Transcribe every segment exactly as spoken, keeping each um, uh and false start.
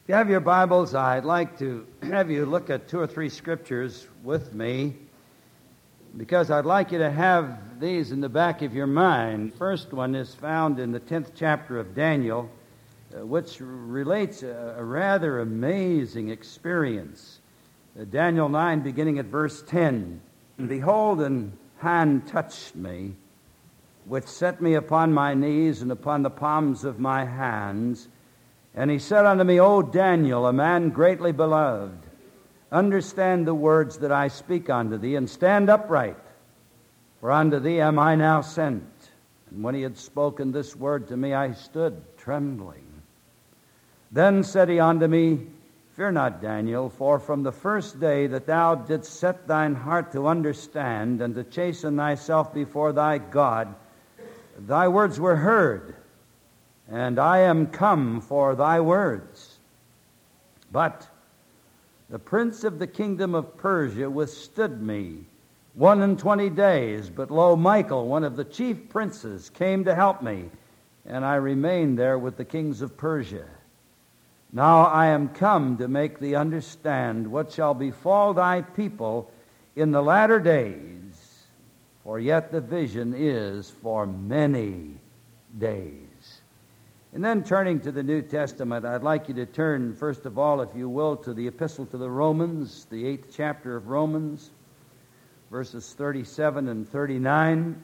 If you have your Bibles, I'd like to have you look at two or three scriptures with me, because I'd like you to have these in the back of your mind. The first one is found in the tenth chapter of Daniel, uh, which relates a, a rather amazing experience. Uh, Daniel nine, beginning at verse ten. And behold, an hand touched me, which set me upon my knees and upon the palms of my hands. And he said unto me, O Daniel, a man greatly beloved, understand the words that I speak unto thee, and stand upright, for unto thee am I now sent. And when he had spoken this word to me, I stood trembling. Then said he unto me, Fear not, Daniel, for from the first day that thou didst set thine heart to understand and to chasten thyself before thy God, thy words were heard, and I am come for thy words. But the prince of the kingdom of Persia withstood me one and twenty days. But lo, Michael, one of the chief princes, came to help me, and I remained there with the kings of Persia. Now I am come to make thee understand what shall befall thy people in the latter days, for yet the vision is for many days. And then turning to the New Testament, I'd like you to turn, first of all, if you will, to the Epistle to the Romans, the eighth chapter of Romans, verses thirty-seven and thirty-nine.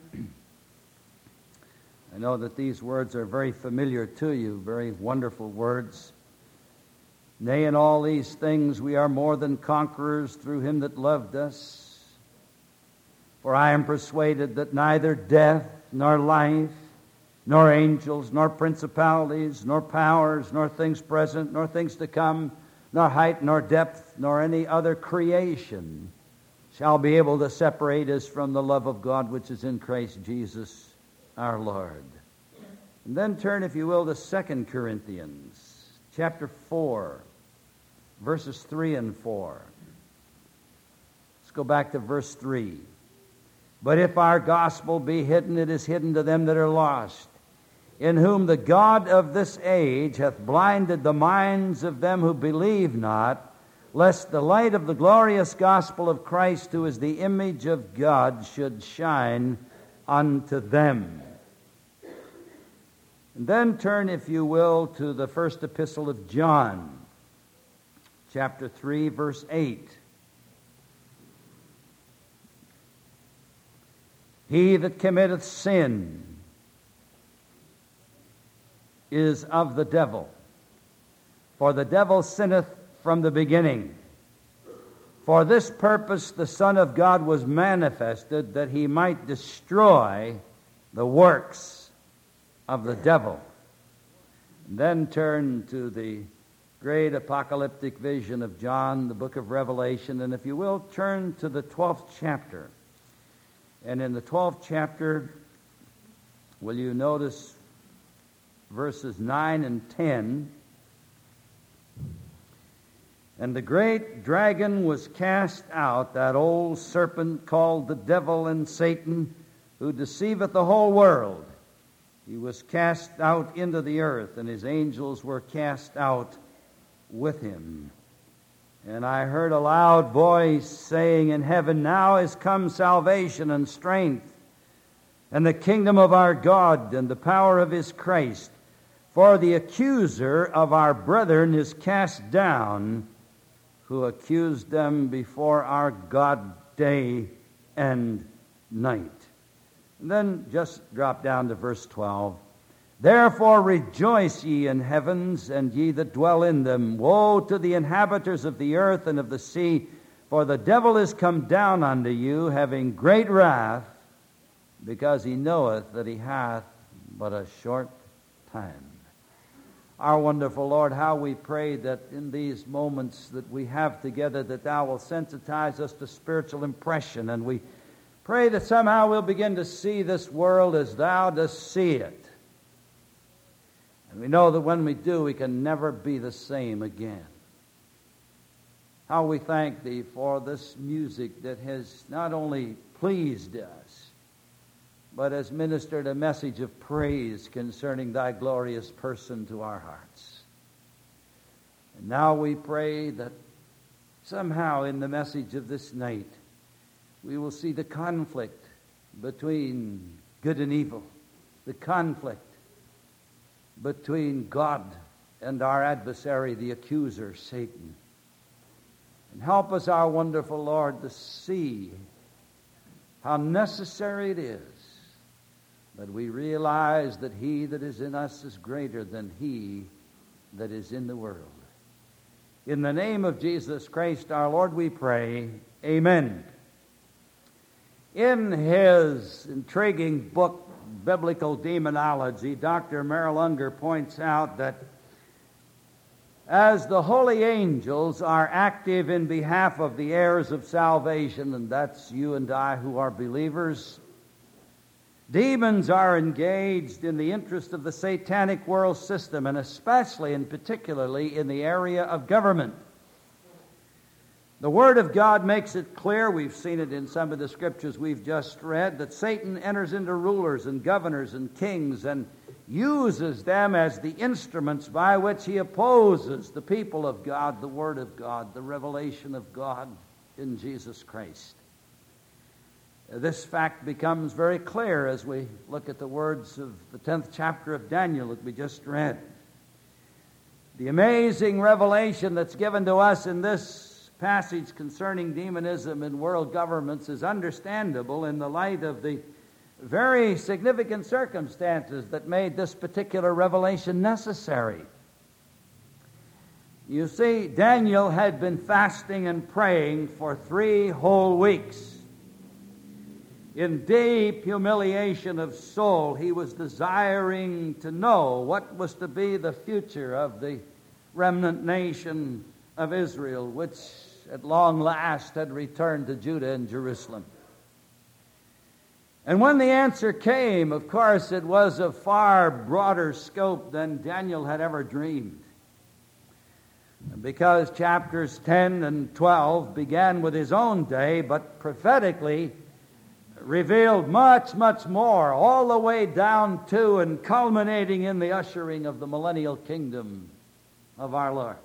I know that these words are very familiar to you, very wonderful words. Nay, in all these things we are more than conquerors through him that loved us. For I am persuaded that neither death, nor life, nor angels, nor principalities, nor powers, nor things present, nor things to come, nor height, nor depth, nor any other creation shall be able to separate us from the love of God which is in Christ Jesus our Lord. And then turn, if you will, to Second Corinthians chapter four, verses three and four. Let's go back to verse three. But if our gospel be hidden, it is hidden to them that are lost, in whom the God of this age hath blinded the minds of them who believe not, lest the light of the glorious gospel of Christ, who is the image of God, should shine unto them. And then turn, if you will, to the first epistle of John, chapter three, verse eight. He that committeth sin is of the devil, for the devil sinneth from the beginning. For this purpose the Son of God was manifested, that he might destroy the works of the devil. And then turn to the great apocalyptic vision of John, the book of Revelation, and if you will, turn to the twelfth chapter. And in the twelfth chapter, will you notice verses nine and ten? And the great dragon was cast out, that old serpent called the devil and Satan, who deceiveth the whole world. He was cast out into the earth, and his angels were cast out with him. And I heard a loud voice saying in heaven, Now is come salvation and strength, and the kingdom of our God, and the power of his Christ. For the accuser of our brethren is cast down, who accused them before our God day and night. And then just drop down to verse twelve. Therefore rejoice ye in heavens, and ye that dwell in them. Woe to the inhabitants of the earth and of the sea, for the devil is come down unto you, having great wrath, because he knoweth that he hath but a short time. Our wonderful Lord, how we pray that in these moments that we have together, that thou will sensitize us to spiritual impression, and we pray that somehow we'll begin to see this world as thou dost see it. And we know that when we do, we can never be the same again. How we thank thee for this music that has not only pleased us, but has ministered a message of praise concerning thy glorious person to our hearts. Now we pray that somehow in the message of this night we will see the conflict between good and evil, the conflict between God and our adversary, the accuser, Satan. And help us, our wonderful Lord, to see how necessary it is that we realize that he that is in us is greater than he that is in the world. In the name of Jesus Christ our Lord we pray, amen. In his intriguing book, Biblical Demonology, Doctor Merrill Unger points out that as the holy angels are active in behalf of the heirs of salvation, and that's you and I who are believers, demons are engaged in the interest of the satanic world system, and especially and particularly in the area of government. The Word of God makes it clear, we've seen it in some of the scriptures we've just read, that Satan enters into rulers and governors and kings and uses them as the instruments by which he opposes the people of God, the Word of God, the revelation of God in Jesus Christ. This fact becomes very clear as we look at the words of the tenth chapter of Daniel that we just read. The amazing revelation that's given to us in this passage concerning demonism and world governments is understandable in the light of the very significant circumstances that made this particular revelation necessary. You see, Daniel had been fasting and praying for three whole weeks. In deep humiliation of soul, he was desiring to know what was to be the future of the remnant nation of Israel, which at long last had returned to Judah and Jerusalem. And when the answer came, of course, it was of far broader scope than Daniel had ever dreamed. Because chapters ten and twelve began with his own day, but prophetically revealed much, much more, all the way down to and culminating in the ushering of the millennial kingdom of our Lord.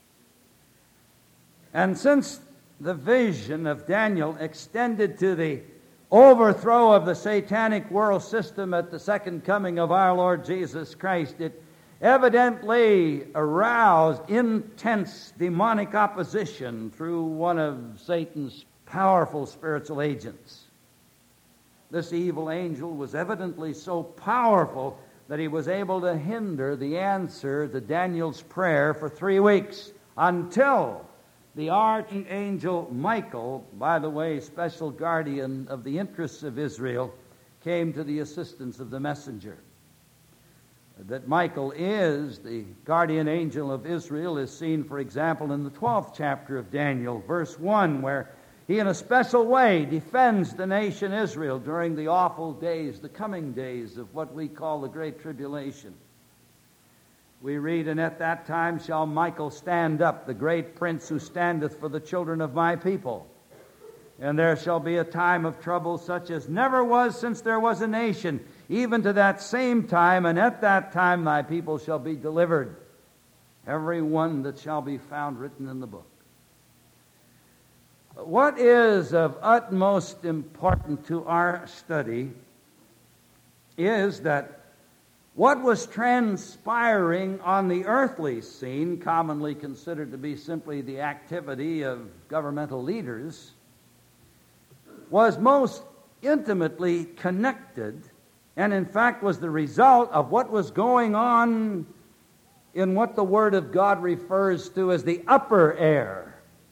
And since the vision of Daniel extended to the overthrow of the satanic world system at the second coming of our Lord Jesus Christ, it evidently aroused intense demonic opposition through one of Satan's powerful spiritual agents. This evil angel was evidently so powerful that he was able to hinder the answer to Daniel's prayer for three weeks until the archangel Michael, by the way, special guardian of the interests of Israel, came to the assistance of the messenger. That Michael is the guardian angel of Israel is seen, for example, in the twelfth chapter of Daniel, verse one, where he in a special way defends the nation Israel during the awful days, the coming days of what we call the Great Tribulation. We read, "And at that time shall Michael stand up, the great prince who standeth for the children of my people. And there shall be a time of trouble such as never was since there was a nation, even to that same time, and at that time thy people shall be delivered, every one that shall be found written in the book." What is of utmost importance to our study is that what was transpiring on the earthly scene, commonly considered to be simply the activity of governmental leaders, was most intimately connected and in fact was the result of what was going on in what the Word of God refers to as the upper air.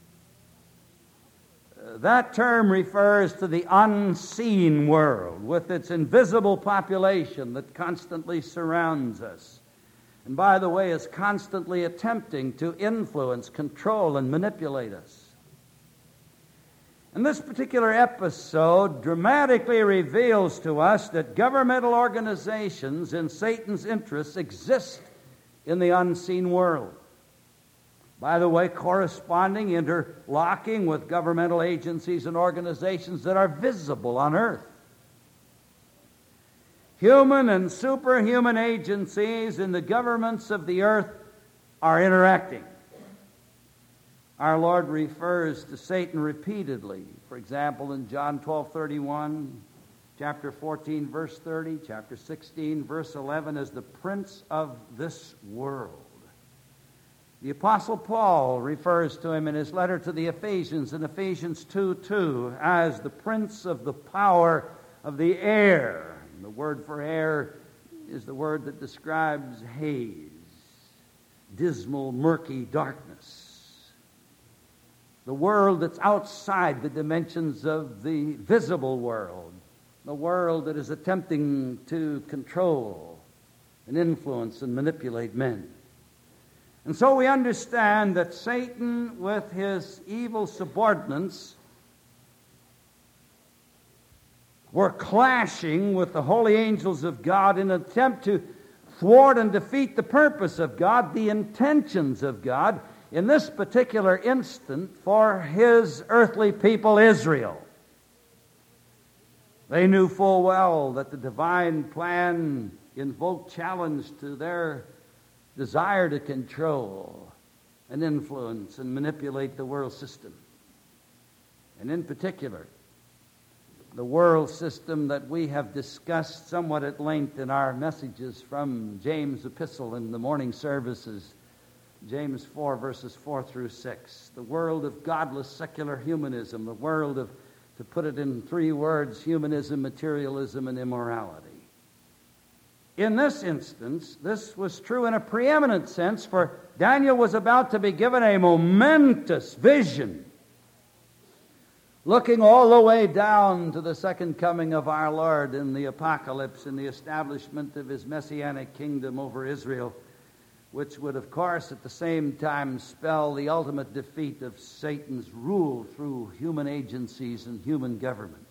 That term refers to the unseen world with its invisible population that constantly surrounds us. And by the way, is constantly attempting to influence, control, and manipulate us. And this particular episode dramatically reveals to us that governmental organizations in Satan's interests exist in the unseen world. By the way, corresponding, interlocking with governmental agencies and organizations that are visible on earth. Human and superhuman agencies in the governments of the earth are interacting. Our Lord refers to Satan repeatedly. For example, in John twelve thirty-one, chapter fourteen, verse thirty, chapter sixteen, verse eleven, as the prince of this world. The Apostle Paul refers to him in his letter to the Ephesians in Ephesians two two as the prince of the power of the air. And the word for air is the word that describes haze, dismal, murky darkness. The world that's outside the dimensions of the visible world. The world that is attempting to control and influence and manipulate men. And so we understand that Satan, with his evil subordinates, were clashing with the holy angels of God in an attempt to thwart and defeat the purpose of God, the intentions of God, in this particular instant for his earthly people, Israel. They knew full well that the divine plan invoked challenge to their desire to control and influence and manipulate the world system. And in particular, the world system that we have discussed somewhat at length in our messages from James' epistle in the morning services, James four, verses four through six. The world of godless secular humanism, the world of, to put it in three words, humanism, materialism, and immorality. In this instance, this was true in a preeminent sense, for Daniel was about to be given a momentous vision, looking all the way down to the second coming of our Lord in the apocalypse and the establishment of his messianic kingdom over Israel, which would, of course, at the same time spell the ultimate defeat of Satan's rule through human agencies and human governments.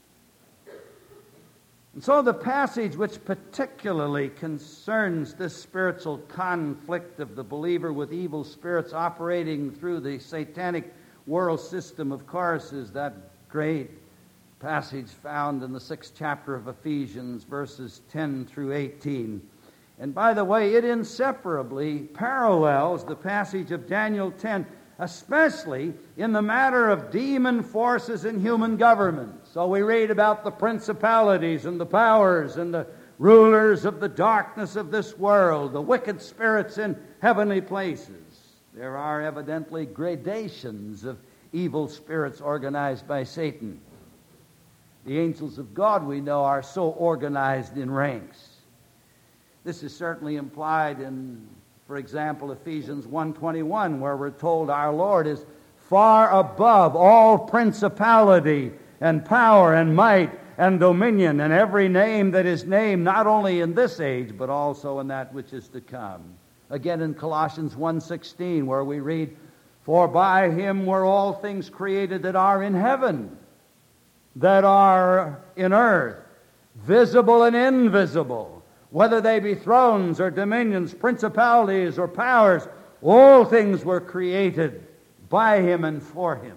And so the passage which particularly concerns this spiritual conflict of the believer with evil spirits operating through the satanic world system, of course, is that great passage found in the sixth chapter of Ephesians, verses ten through eighteen. And by the way, it inseparably parallels the passage of Daniel ten, especially in the matter of demon forces in human government. So we read about the principalities and the powers and the rulers of the darkness of this world, the wicked spirits in heavenly places. There are evidently gradations of evil spirits organized by Satan. The angels of God, we know, are so organized in ranks. This is certainly implied in, for example, Ephesians one twenty-one, where we're told our Lord is far above all principality and power and might and dominion and every name that is named, not only in this age, but also in that which is to come. Again in Colossians one sixteen, where we read, "For by him were all things created that are in heaven, that are in earth, visible and invisible, whether they be thrones or dominions, principalities or powers, all things were created by him and for him."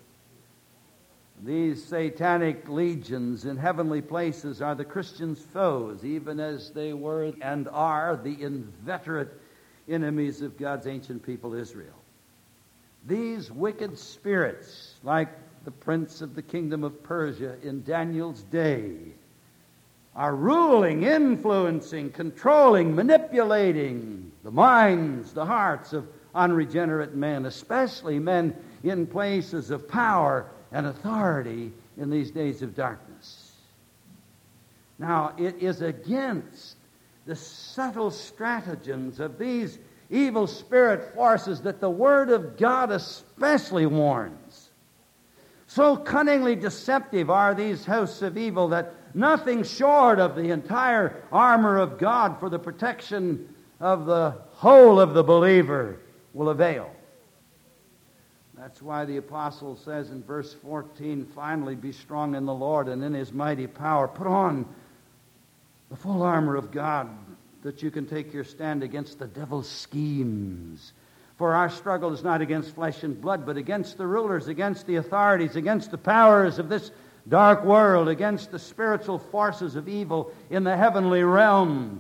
These satanic legions in heavenly places are the Christians' foes, even as they were and are the inveterate enemies of God's ancient people, Israel. These wicked spirits, like the prince of the kingdom of Persia in Daniel's day, are ruling, influencing, controlling, manipulating the minds, the hearts of unregenerate men, especially men in places of power and authority in these days of darkness. Now, it is against the subtle stratagems of these evil spirit forces that the Word of God especially warns. So cunningly deceptive are these hosts of evil that nothing short of the entire armor of God for the protection of the whole of the believer will avail. That's why the apostle says in verse fourteen, "Finally be strong in the Lord and in his mighty power. Put on the full armor of God, that you can take your stand against the devil's schemes. For our struggle is not against flesh and blood, but against the rulers, against the authorities, against the powers of this dark world, against the spiritual forces of evil in the heavenly realm.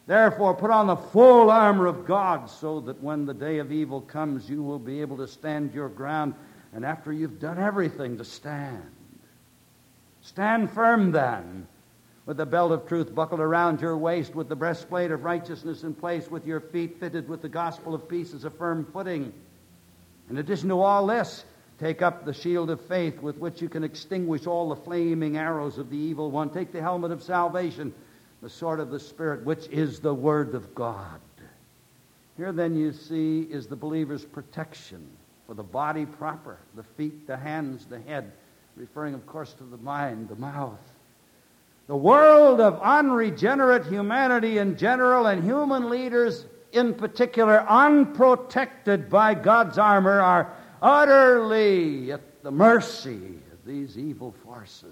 Therefore, put on the full armor of God, so that when the day of evil comes, you will be able to stand your ground. And after you've done everything, to stand. Stand firm then, with the belt of truth buckled around your waist, with the breastplate of righteousness in place, with your feet fitted with the gospel of peace as a firm footing. In addition to all this, take up the shield of faith, with which you can extinguish all the flaming arrows of the evil one. Take the helmet of salvation, the sword of the Spirit, which is the Word of God. Here then you see is the believer's protection for the body proper, the feet, the hands, the head, referring of course to the mind, the mouth. The world of unregenerate humanity in general, and human leaders in particular, unprotected by God's armor, are utterly at the mercy of these evil forces.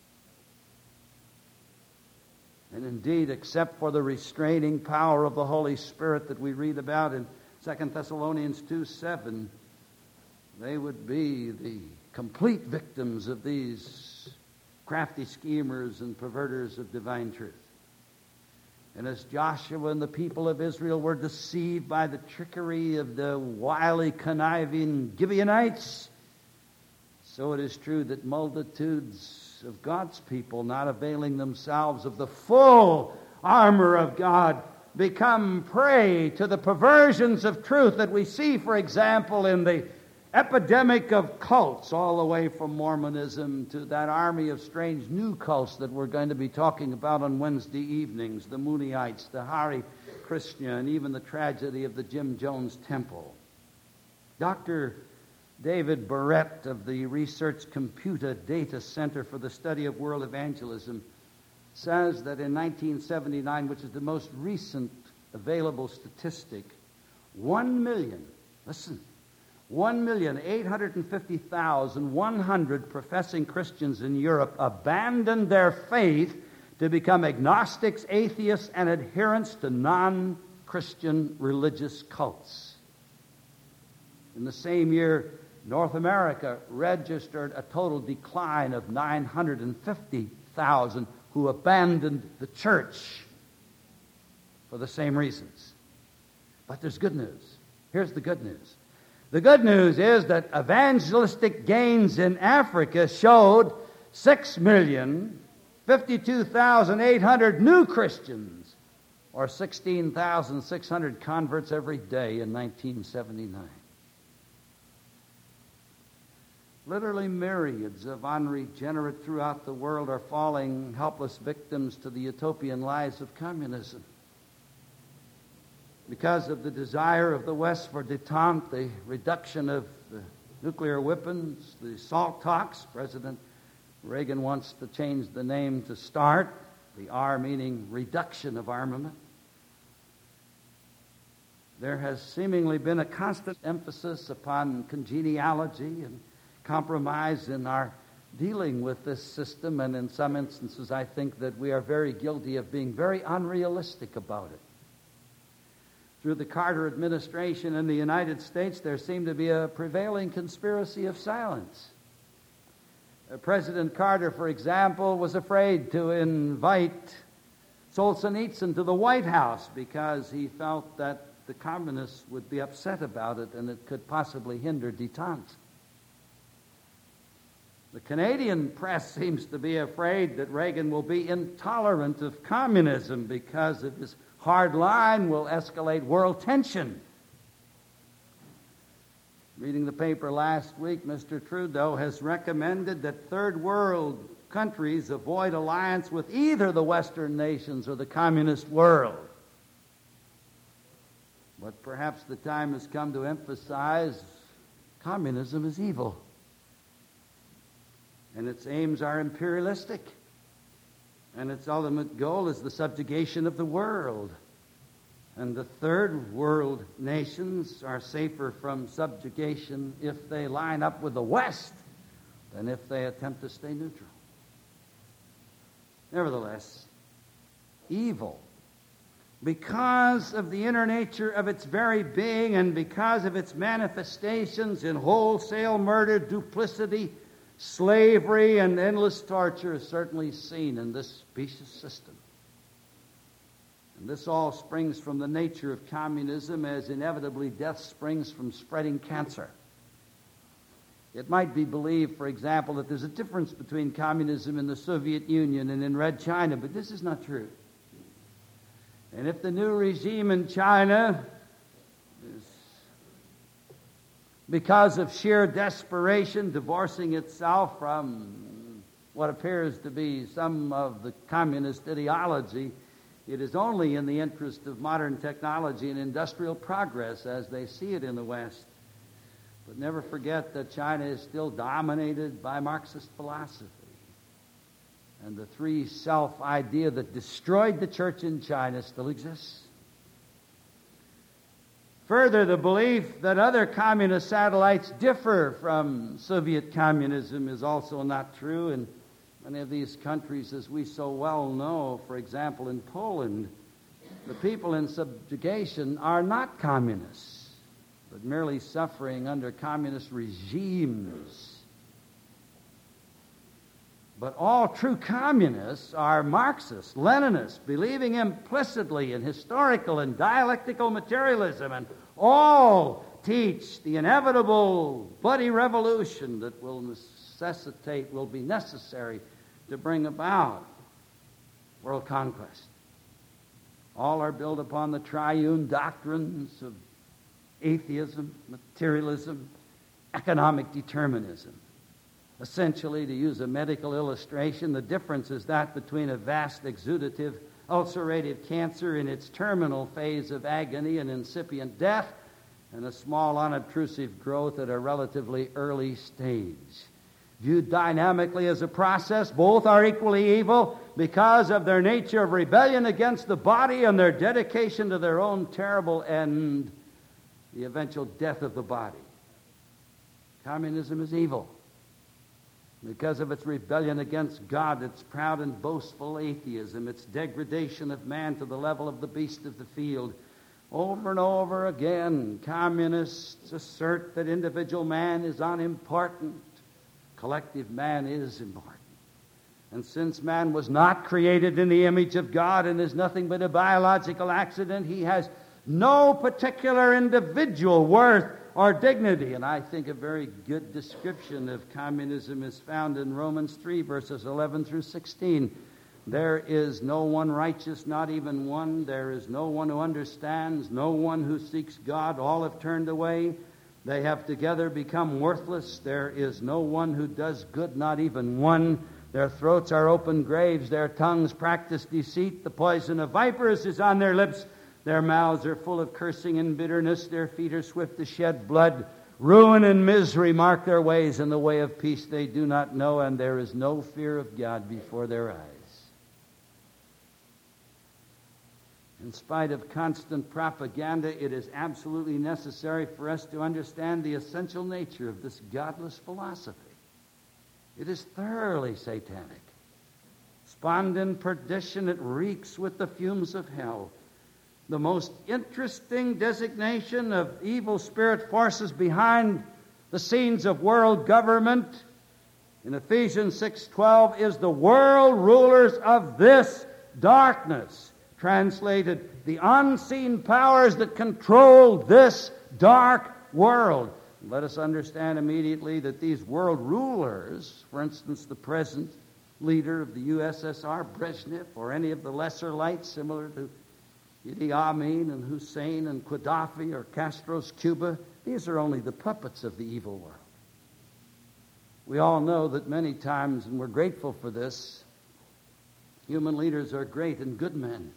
And indeed, except for the restraining power of the Holy Spirit that we read about in Second Thessalonians two seven, they would be the complete victims of these crafty schemers and perverters of divine truth. And as Joshua and the people of Israel were deceived by the trickery of the wily, conniving Gibeonites, so it is true that multitudes of God's people, not availing themselves of the full armor of God, become prey to the perversions of truth that we see, for example, in the epidemic of cults, all the way from Mormonism to that army of strange new cults that we're going to be talking about on Wednesday evenings, the Moonyites, the Hare Krishna, and even the tragedy of the Jim Jones Temple. Doctor David Barrett of the Research Computer Data Center for the Study of World Evangelism says that in nineteen seventy-nine, which is the most recent available statistic, one million, listen, one million eight hundred fifty thousand one hundred professing Christians in Europe abandoned their faith to become agnostics, atheists, and adherents to non-Christian religious cults. In the same year, North America registered a total decline of nine hundred fifty thousand who abandoned the church for the same reasons. But there's good news. Here's the good news. The good news is that evangelistic gains in Africa showed six million fifty-two thousand eight hundred new Christians, or sixteen thousand six hundred converts every day in nineteen seventy-nine. Literally myriads of unregenerate throughout the world are falling helpless victims to the utopian lies of communism. Because of the desire of the West for détente, the reduction of the nuclear weapons, the SALT talks, President Reagan wants to change the name to START, the R meaning reduction of armament. There has seemingly been a constant emphasis upon congeniality and compromise in our dealing with this system, and in some instances I think that we are very guilty of being very unrealistic about it. Through the Carter administration in the United States, there seemed to be a prevailing conspiracy of silence. Uh, President Carter, for example, was afraid to invite Solzhenitsyn to the White House because he felt that the communists would be upset about it and it could possibly hinder détente. The Canadian press seems to be afraid that Reagan will be intolerant of communism because of his hard line will escalate world tension. Reading the paper last week, Mister Trudeau has recommended that third world countries avoid alliance with either the Western nations or the communist world. But perhaps the time has come to emphasize communism is evil. And its aims are imperialistic. And its ultimate goal is the subjugation of the world. And the third world nations are safer from subjugation if they line up with the West than if they attempt to stay neutral. Nevertheless, evil, because of the inner nature of its very being and because of its manifestations in wholesale murder, duplicity, slavery, and endless torture, is certainly seen in this specious system. And this all springs from the nature of communism, as inevitably death springs from spreading cancer. It might be believed, for example, that there's a difference between communism in the Soviet Union and in Red China, but this is not true. And if the new regime in China is, because of sheer desperation, divorcing itself from what appears to be some of the communist ideology, it is only in the interest of modern technology and industrial progress as they see it in the West. But never forget that China is still dominated by Marxist philosophy. And the three-self idea that destroyed the church in China still exists. Further, the belief that other communist satellites differ from Soviet communism is also not true. In many of these countries, as we so well know, for example, in Poland, the people in subjugation are not communists, but merely suffering under communist regimes. But all true communists are Marxists, Leninists, believing implicitly in historical and dialectical materialism, and all teach the inevitable bloody revolution that will necessitate, will be necessary to bring about world conquest. All are built upon the triune doctrines of atheism, materialism, economic determinism. Essentially, to use a medical illustration, the difference is that between a vast exudative ulcerative cancer in its terminal phase of agony and incipient death and a small unobtrusive growth at a relatively early stage. Viewed dynamically as a process, both are equally evil because of their nature of rebellion against the body and their dedication to their own terrible end, the eventual death of the body. Communism is evil because of its rebellion against God, its proud and boastful atheism, its degradation of man to the level of the beast of the field. Over and over again, communists assert that individual man is unimportant. Collective man is important. And since man was not created in the image of God and is nothing but a biological accident, he has no particular individual worth or dignity. And I think a very good description of communism is found in Romans three, verses eleven through sixteen. There is no one righteous, not even one. There is no one who understands, no one who seeks God. All have turned away. They have together become worthless. There is no one who does good, not even one. Their throats are open graves. Their tongues practice deceit. The poison of vipers is on their lips. Their mouths are full of cursing and bitterness. Their feet are swift to shed blood. Ruin and misery mark their ways, and the way of peace they do not know, and there is no fear of God before their eyes. In spite of constant propaganda, it is absolutely necessary for us to understand the essential nature of this godless philosophy. It is thoroughly satanic. Spawned in perdition, it reeks with the fumes of hell. The most interesting designation of evil spirit forces behind the scenes of world government in Ephesians six twelve is the world rulers of this darkness. Translated, the unseen powers that control this dark world. Let us understand immediately that these world rulers, for instance, the present leader of the U S S R, Brezhnev, or any of the lesser lights similar to Idi Amin and Hussein and Gaddafi or Castro's Cuba, these are only the puppets of the evil world. We all know that many times, and we're grateful for this, human leaders are great and good men.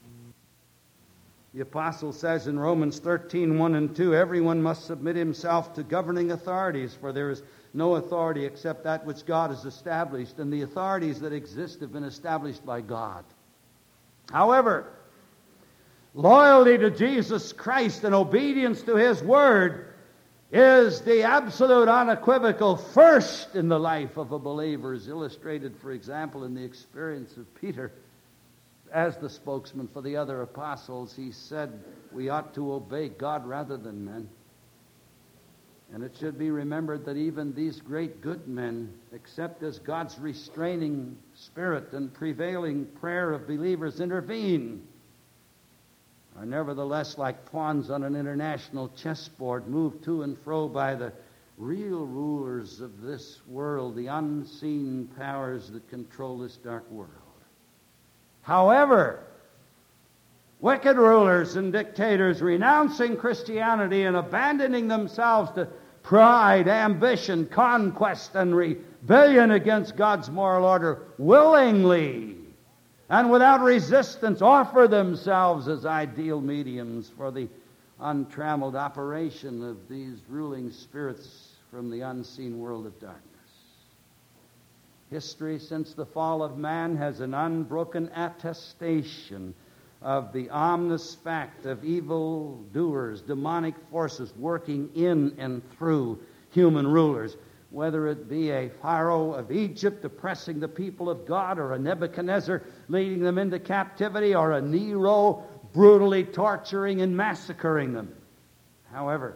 The apostle says in Romans thirteen, one and two, everyone must submit himself to governing authorities, for there is no authority except that which God has established, and the authorities that exist have been established by God. However, loyalty to Jesus Christ and obedience to His Word is the absolute unequivocal first in the life of a believer, as illustrated, for example, in the experience of Peter. As the spokesman for the other apostles, he said we ought to obey God rather than men. And it should be remembered that even these great good men, except as God's restraining spirit and prevailing prayer of believers intervene, are nevertheless like pawns on an international chessboard, moved to and fro by the real rulers of this world, the unseen powers that control this dark world. However, wicked rulers and dictators renouncing Christianity and abandoning themselves to pride, ambition, conquest, and rebellion against God's moral order willingly and without resistance offer themselves as ideal mediums for the untrammeled operation of these ruling spirits from the unseen world of darkness. History since the fall of man has an unbroken attestation of the ominous fact of evil doers, demonic forces working in and through human rulers, whether it be a Pharaoh of Egypt oppressing the people of God, or a Nebuchadnezzar leading them into captivity, or a Nero brutally torturing and massacring them. However,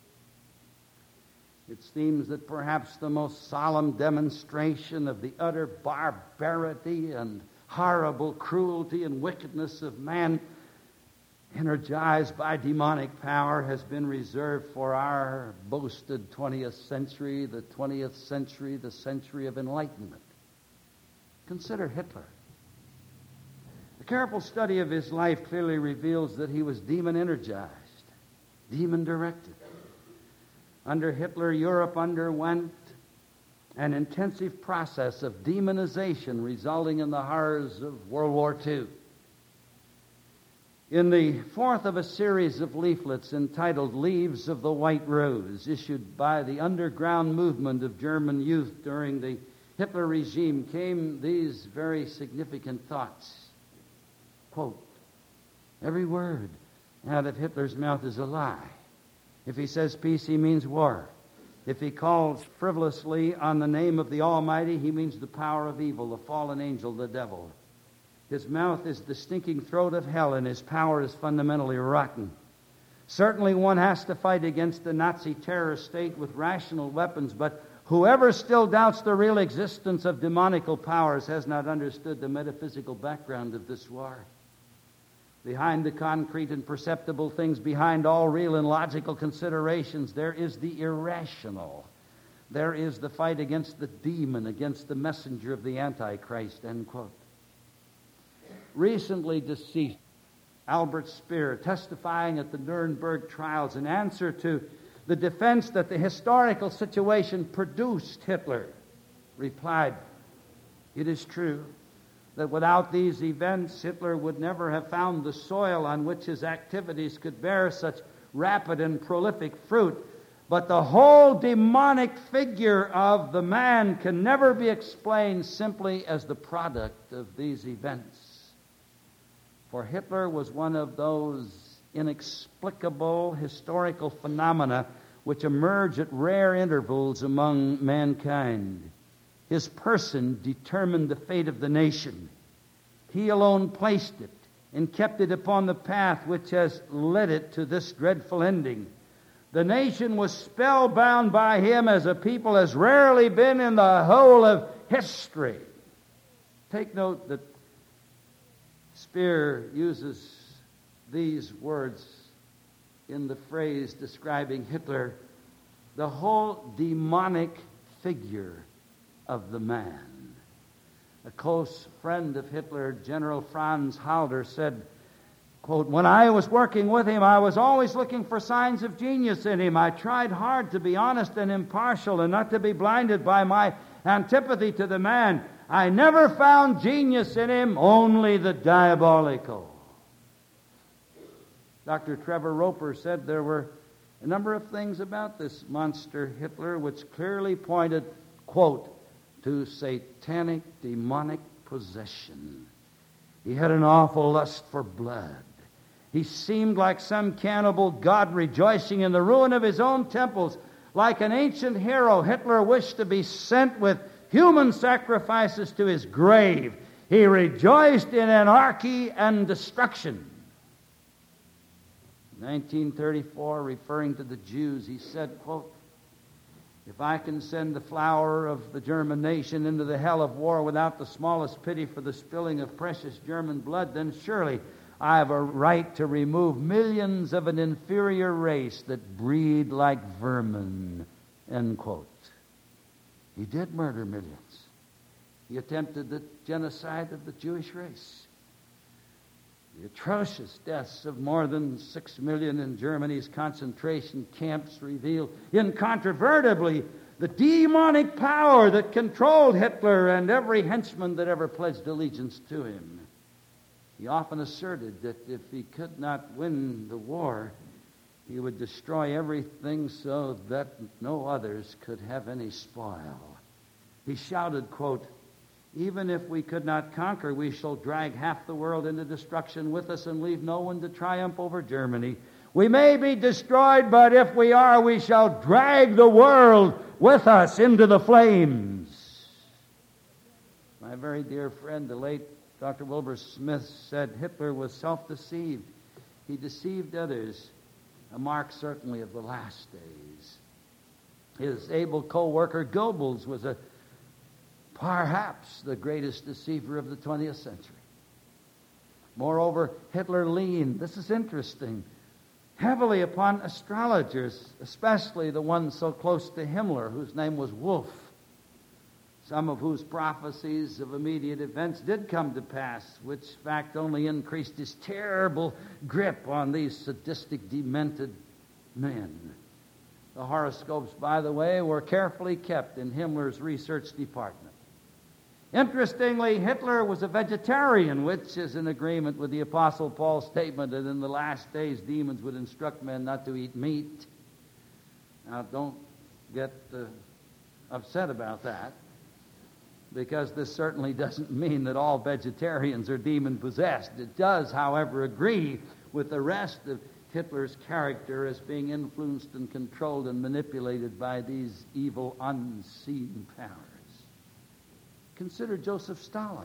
it seems that perhaps the most solemn demonstration of the utter barbarity and horrible cruelty and wickedness of man, energized by demonic power, has been reserved for our boasted twentieth century, the twentieth century, the century of enlightenment. Consider Hitler. A careful study of his life clearly reveals that he was demon-energized, demon-directed. Under Hitler, Europe underwent an intensive process of demonization resulting in the horrors of World War Two. In the fourth of a series of leaflets entitled Leaves of the White Rose, issued by the underground movement of German youth during the Hitler regime, came these very significant thoughts. Quote, "Every word out of Hitler's mouth is a lie. If he says peace, he means war. If he calls frivolously on the name of the Almighty, he means the power of evil, the fallen angel, the devil. His mouth is the stinking throat of hell, and his power is fundamentally rotten. Certainly one has to fight against the Nazi terrorist state with rational weapons, but whoever still doubts the real existence of demonical powers has not understood the metaphysical background of this war. Behind the concrete and perceptible things, behind all real and logical considerations, there is the irrational. There is the fight against the demon, against the messenger of the Antichrist," end quote. Recently deceased Albert Speer, testifying at the Nuremberg trials in answer to the defense that the historical situation produced Hitler, replied, "It is true that without these events, Hitler would never have found the soil on which his activities could bear such rapid and prolific fruit. But the whole demonic figure of the man can never be explained simply as the product of these events. For Hitler was one of those inexplicable historical phenomena which emerge at rare intervals among mankind. His person determined the fate of the nation. He alone placed it and kept it upon the path which has led it to this dreadful ending. The nation was spellbound by him as a people has rarely been in the whole of history." Take note that Speer uses these words in the phrase describing Hitler, the whole demonic figure of the man. A close friend of Hitler, General Franz Halder, said, quote, "When I was working with him, I was always looking for signs of genius in him. I tried hard to be honest and impartial and not to be blinded by my antipathy to the man. I never found genius in him, only the diabolical." Doctor Trevor Roper said there were a number of things about this monster Hitler which clearly pointed, quote, to satanic, demonic possession. He had an awful lust for blood. He seemed like some cannibal god rejoicing in the ruin of his own temples. Like an ancient hero, Hitler wished to be sent with human sacrifices to his grave. He rejoiced in anarchy and destruction. In nineteen thirty-four, referring to the Jews, he said, quote, "If I can send the flower of the German nation into the hell of war without the smallest pity for the spilling of precious German blood, then surely I have a right to remove millions of an inferior race that breed like vermin, end quote. He did murder millions. He attempted the genocide of the Jewish race. The atrocious deaths of more than six million in Germany's concentration camps reveal incontrovertibly the demonic power that controlled Hitler and every henchman that ever pledged allegiance to him. He often asserted that if he could not win the war, he would destroy everything so that no others could have any spoil. He shouted, quote, "Even if we could not conquer, we shall drag half the world into destruction with us and leave no one to triumph over Germany. We may be destroyed, but if we are, we shall drag the world with us into the flames." My very dear friend, the late Doctor Wilbur Smith, said Hitler was self-deceived. He deceived others, a mark certainly of the last days. His able co-worker Goebbels was a perhaps the greatest deceiver of the twentieth century. Moreover, Hitler leaned, this is interesting, heavily upon astrologers, especially the one so close to Himmler, whose name was Wolff, some of whose prophecies of immediate events did come to pass, which fact only increased his terrible grip on these sadistic, demented men. The horoscopes, by the way, were carefully kept in Himmler's research department. Interestingly, Hitler was a vegetarian, which is in agreement with the Apostle Paul's statement that in the last days demons would instruct men not to eat meat. Now, don't get uh, upset about that, because this certainly doesn't mean that all vegetarians are demon-possessed. It does, however, agree with the rest of Hitler's character as being influenced and controlled and manipulated by these evil, unseen powers. Consider Joseph Stalin.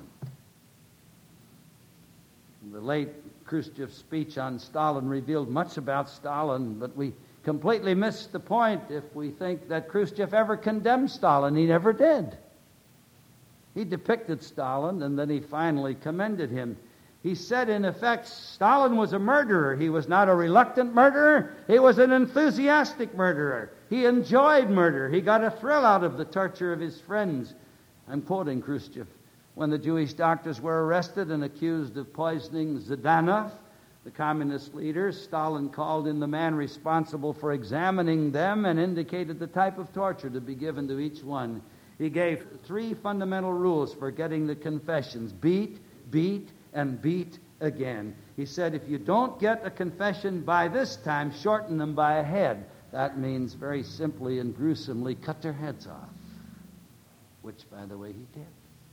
The late Khrushchev's speech on Stalin revealed much about Stalin, but we completely miss the point if we think that Khrushchev ever condemned Stalin. He never did. He depicted Stalin, and then he finally commended him. He said, in effect, Stalin was a murderer. He was not a reluctant murderer. He was an enthusiastic murderer. He enjoyed murder. He got a thrill out of the torture of his friends. I'm quoting Khrushchev. When the Jewish doctors were arrested and accused of poisoning Zhdanov, the communist leaders, Stalin called in the man responsible for examining them and indicated the type of torture to be given to each one. He gave three fundamental rules for getting the confessions: beat, beat, and beat again. He said, if you don't get a confession by this time, shorten them by a head. That means very simply and gruesomely cut their heads off. Which, by the way, he did.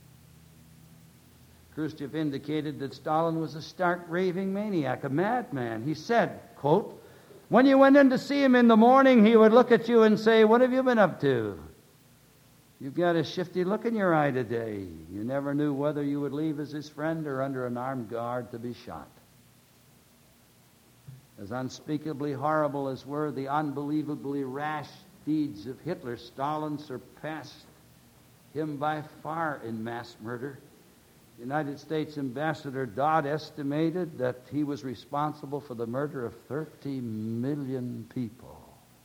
Khrushchev indicated that Stalin was a stark raving maniac, a madman. He said, quote, when you went in to see him in the morning, he would look at you and say, what have you been up to? You've got a shifty look in your eye today. You never knew whether you would leave as his friend or under an armed guard to be shot. As unspeakably horrible as were the unbelievably rash deeds of Hitler, Stalin surpassed him by far in mass murder. United States Ambassador Dodd estimated that he was responsible for the murder of thirty million people.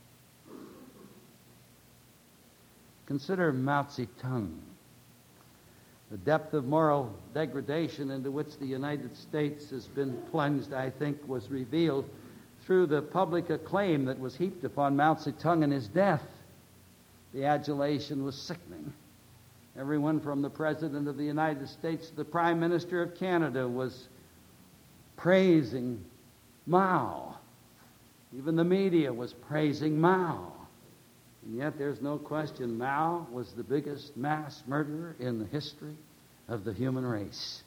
Consider Mao Zedong. The depth of moral degradation into which the United States has been plunged, I think, was revealed through the public acclaim that was heaped upon Mao Zedong and his death. The adulation was sickening. Everyone from the President of the United States to the Prime Minister of Canada was praising Mao. Even the media was praising Mao. And yet there's no question Mao was the biggest mass murderer in the history of the human race.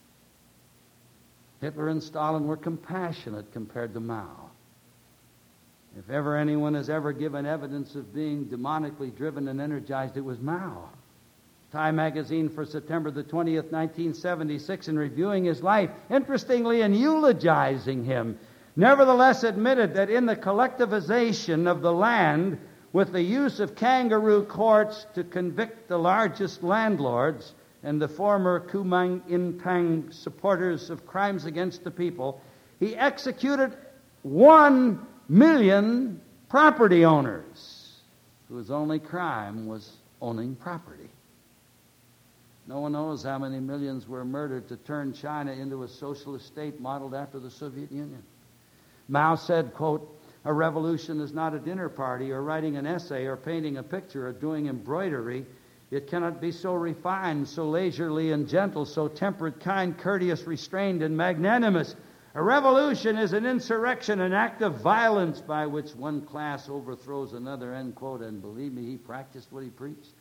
Hitler and Stalin were compassionate compared to Mao. If ever anyone has ever given evidence of being demonically driven and energized, it was Mao. Time magazine for September the twentieth, nineteen seventy-six, in reviewing his life, interestingly in eulogizing him, nevertheless admitted that in the collectivization of the land with the use of kangaroo courts to convict the largest landlords, and the former Kuomintang supporters of crimes against the people, he executed one million property owners whose only crime was owning property. No one knows how many millions were murdered to turn China into a socialist state modeled after the Soviet Union. Mao said, quote, "A revolution is not a dinner party or writing an essay or painting a picture or doing embroidery. It cannot be so refined, so leisurely and gentle, so temperate, kind, courteous, restrained, and magnanimous. A revolution is an insurrection, an act of violence by which one class overthrows another," end quote. And believe me, he practiced what he preached.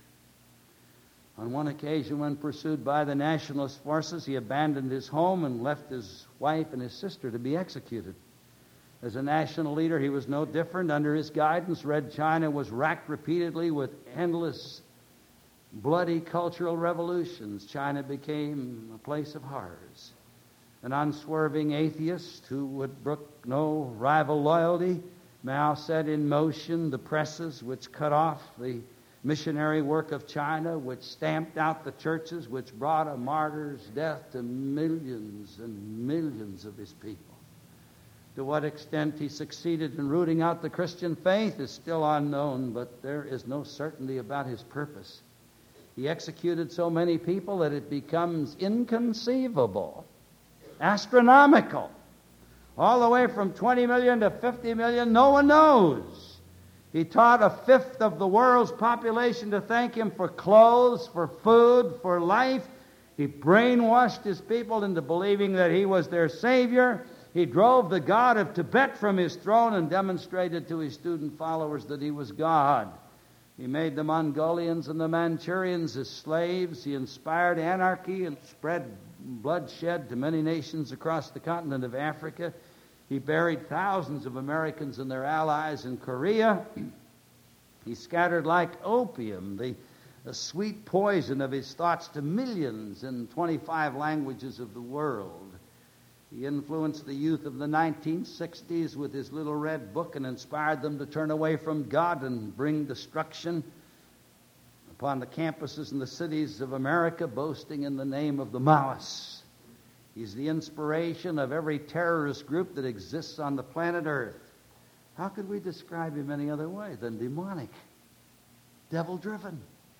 On one occasion, when pursued by the nationalist forces, he abandoned his home and left his wife and his sister to be executed. As a national leader, he was no different. Under his guidance, Red China was racked repeatedly with endless, bloody cultural revolutions. China became a place of horrors. An unswerving atheist who would brook no rival loyalty, Mao set in motion the presses which cut off the missionary work of China, which stamped out the churches, which brought a martyr's death to millions and millions of his people. To what extent he succeeded in rooting out the Christian faith is still unknown, but there is no certainty about his purpose. He executed so many people that it becomes inconceivable, astronomical. All the way from twenty million to fifty million, no one knows. He taught a fifth of the world's population to thank him for clothes, for food, for life. He brainwashed his people into believing that he was their savior. He drove the god of Tibet from his throne and demonstrated to his student followers that he was God. He made the Mongolians and the Manchurians his slaves. He inspired anarchy and spread bloodshed to many nations across the continent of Africa. He buried thousands of Americans and their allies in Korea. He scattered like opium the, the sweet poison of his thoughts to millions in twenty-five languages of the world. He influenced the youth of the nineteen sixties with his little red book and inspired them to turn away from God and bring destruction upon the campuses and the cities of America, boasting in the name of the Maoists. He's the inspiration of every terrorist group that exists on the planet Earth. How could we describe him any other way than demonic, devil-driven?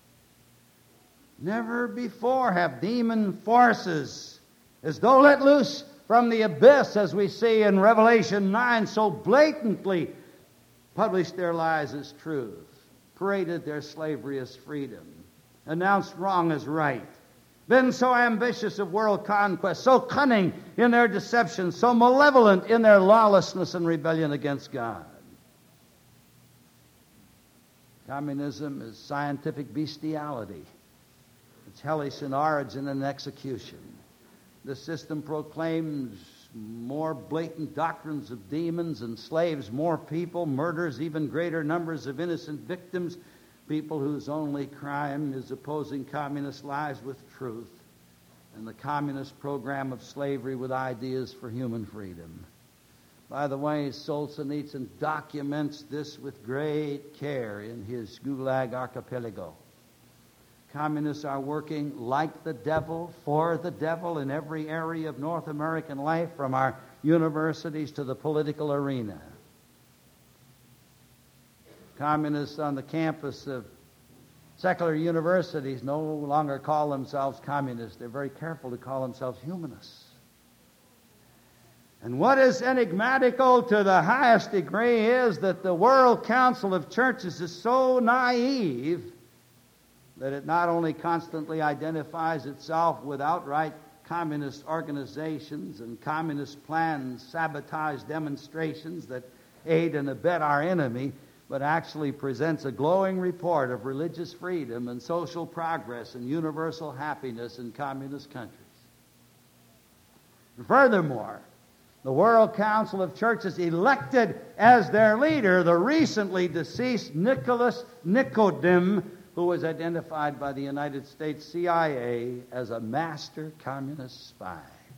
Never before have demon forces, as though let loose from the abyss, as we see in Revelation nine, so blatantly published their lies as truth, paraded their slavery as freedom, announced wrong as right, been so ambitious of world conquest, so cunning in their deception, so malevolent in their lawlessness and rebellion against God. Communism is scientific bestiality. It's hellish in origin and execution. The system proclaims more blatant doctrines of demons, enslaves more people, murders even greater numbers of innocent victims, people whose only crime is opposing communist lies with truth, and the communist program of slavery with ideas for human freedom. By the way, Solzhenitsyn documents this with great care in his Gulag Archipelago. Communists are working like the devil, for the devil, in every area of North American life, from our universities to the political arena. Communists on the campus of secular universities no longer call themselves communists. They're very careful to call themselves humanists. And what is enigmatical to the highest degree is that the World Council of Churches is so naive that it not only constantly identifies itself with outright communist organizations and communist plans, sabotage demonstrations that aid and abet our enemy, but actually presents a glowing report of religious freedom and social progress and universal happiness in communist countries. Furthermore, the World Council of Churches elected as their leader the recently deceased Nicholas Nicodem, who was identified by the United States C I A as a master communist spy.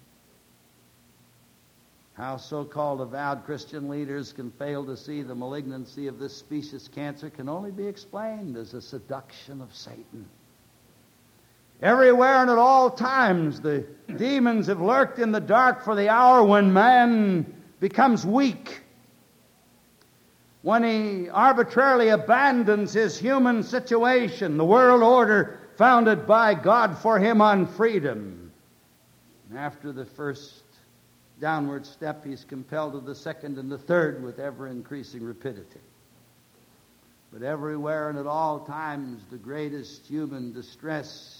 How so-called avowed Christian leaders can fail to see the malignancy of this specious cancer can only be explained as a seduction of Satan. Everywhere and at all times, the demons have lurked in the dark for the hour when man becomes weak, when he arbitrarily abandons his human situation, the world order founded by God for him on freedom. After the first downward step, he's compelled to the second and the third with ever-increasing rapidity. But everywhere and at all times, the greatest human distress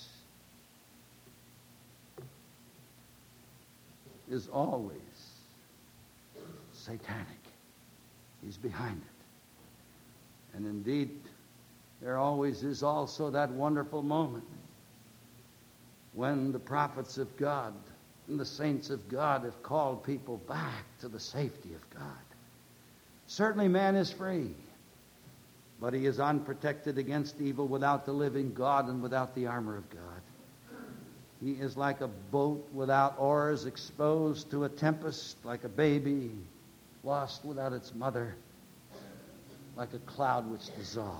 is always satanic. He's behind it. And indeed, there always is also that wonderful moment when the prophets of God and the saints of God have called people back to the safety of God. Certainly man is free, but he is unprotected against evil without the living God and without the armor of God. He is like a boat without oars, exposed to a tempest, like a baby lost without its mother, like a cloud which dissolves.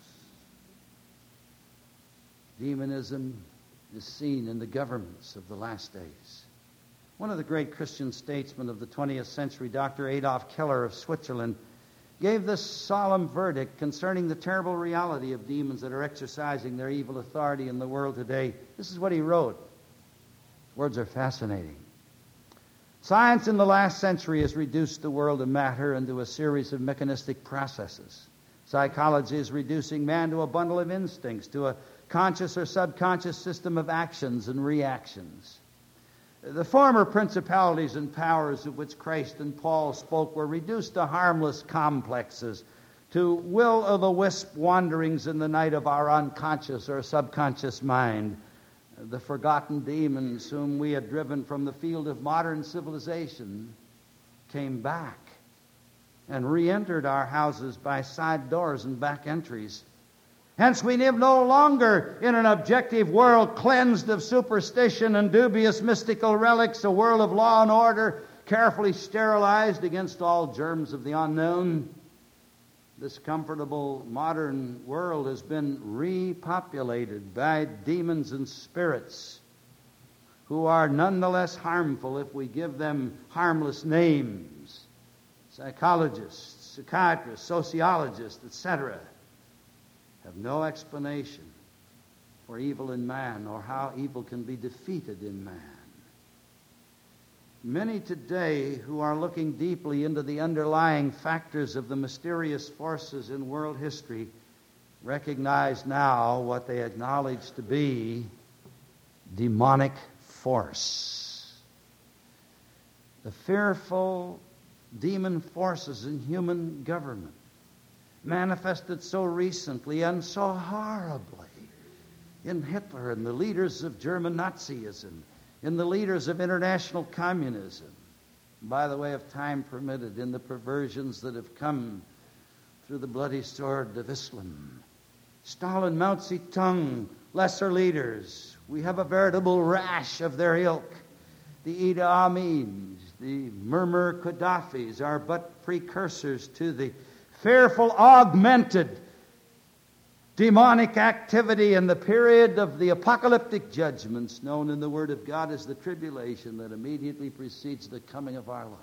Demonism is seen in the governments of the last days. One of the great Christian statesmen of the twentieth century, Doctor Adolf Keller of Switzerland, gave this solemn verdict concerning the terrible reality of demons that are exercising their evil authority in the world today. This is what he wrote. His words are fascinating. Science in the last century has reduced the world of matter into a series of mechanistic processes. Psychology is reducing man to a bundle of instincts, to a conscious or subconscious system of actions and reactions. The former principalities and powers of which Christ and Paul spoke were reduced to harmless complexes, to will-o'-the-wisp wanderings in the night of our unconscious or subconscious mind. The forgotten demons whom we had driven from the field of modern civilization came back and re-entered our houses by side doors and back entries. Hence, we live no longer in an objective world cleansed of superstition and dubious mystical relics, a world of law and order carefully sterilized against all germs of the unknown. This comfortable modern world has been repopulated by demons and spirits who are nonetheless harmful if we give them harmless names. Psychologists, psychiatrists, sociologists, et cetera have no explanation for evil in man or how evil can be defeated in man. Many today who are looking deeply into the underlying factors of the mysterious forces in world history recognize now what they acknowledge to be demonic force. The fearful demon forces in human government, manifested so recently and so horribly in Hitler and the leaders of German Nazism, in the leaders of international communism, by the way, if time permitted, in the perversions that have come through the bloody sword of Islam. Stalin, Mao Zedong, lesser leaders. We have a veritable rash of their ilk. The Idi Amins, the Muammar Gaddafis are but precursors to the fearful, augmented demonic activity in the period of the apocalyptic judgments known in the Word of God as the tribulation that immediately precedes the coming of our Lord.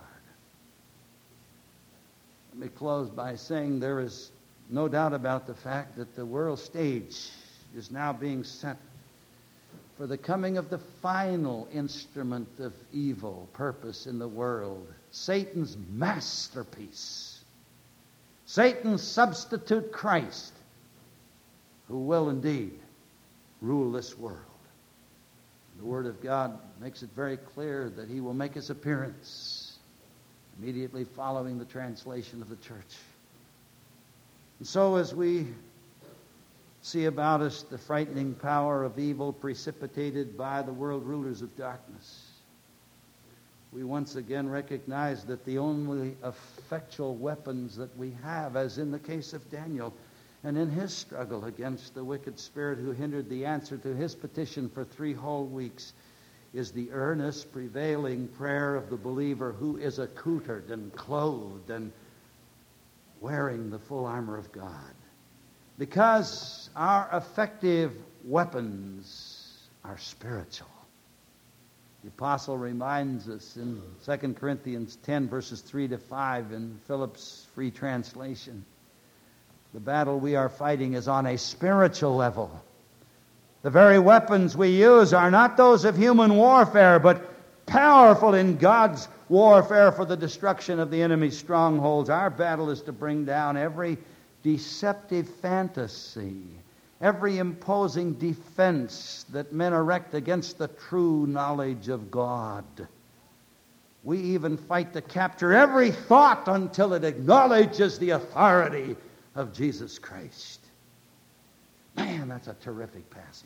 Let me close by saying there is no doubt about the fact that the world stage is now being set for the coming of the final instrument of evil purpose in the world, Satan's masterpiece, Satan's substitute Christ, who will indeed rule this world. The Word of God makes it very clear that he will make his appearance immediately following the translation of the church. And so as we see about us the frightening power of evil precipitated by the world rulers of darkness, we once again recognize that the only effectual weapons that we have, as in the case of Daniel, and in his struggle against the wicked spirit who hindered the answer to his petition for three whole weeks, is the earnest, prevailing prayer of the believer who is accoutred and clothed and wearing the full armor of God. Because our effective weapons are spiritual. The apostle reminds us in Second Corinthians ten, verses three to five in Phillips' Free Translation. The battle we are fighting is on a spiritual level. The very weapons we use are not those of human warfare, but powerful in God's warfare for the destruction of the enemy's strongholds. Our battle is to bring down every deceptive fantasy, every imposing defense that men erect against the true knowledge of God. We even fight to capture every thought until it acknowledges the authority of Jesus Christ. Man, that's a terrific passage.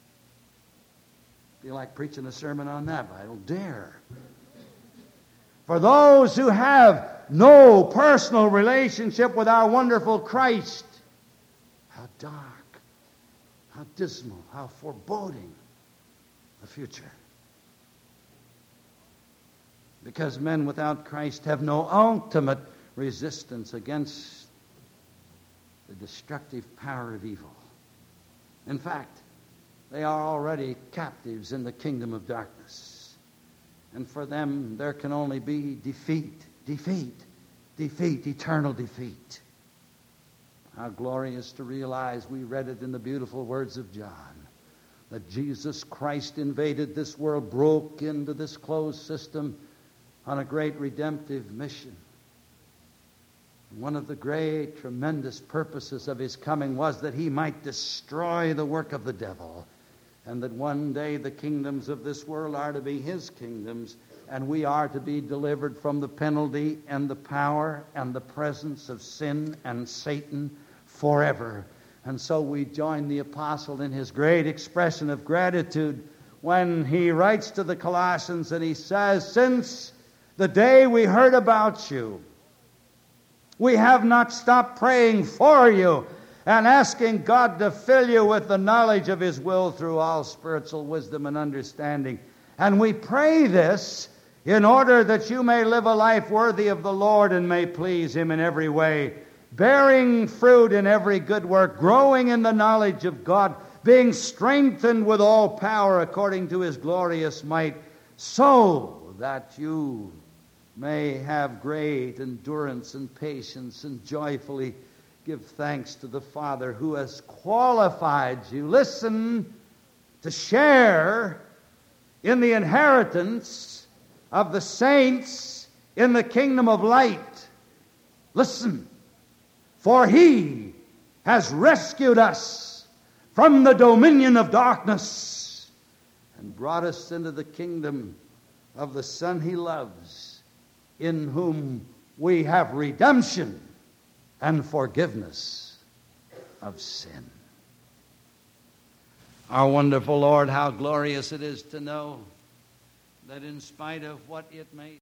Feel like preaching a sermon on that, but I don't dare. For those who have no personal relationship with our wonderful Christ, how dark, how dismal, how foreboding the future. Because men without Christ have no ultimate resistance against the destructive power of evil. In fact, they are already captives in the kingdom of darkness. And for them, there can only be defeat, defeat, defeat, eternal defeat. How glorious to realize, we read it in the beautiful words of John, that Jesus Christ invaded this world, broke into this closed system on a great redemptive mission. One of the great, tremendous purposes of his coming was that he might destroy the work of the devil, and that one day the kingdoms of this world are to be his kingdoms, and we are to be delivered from the penalty and the power and the presence of sin and Satan forever. And so we join the apostle in his great expression of gratitude when he writes to the Colossians and he says, "Since the day we heard about you, we have not stopped praying for you and asking God to fill you with the knowledge of his will through all spiritual wisdom and understanding. And we pray this in order that you may live a life worthy of the Lord and may please him in every way, bearing fruit in every good work, growing in the knowledge of God, being strengthened with all power according to his glorious might, so that you may have great endurance and patience and joyfully give thanks to the Father who has qualified you," listen, "to share in the inheritance of the saints in the kingdom of light." Listen, "For he has rescued us from the dominion of darkness and brought us into the kingdom of the Son he loves, in whom we have redemption and forgiveness of sin." Our wonderful Lord, how glorious it is to know that in spite of what it may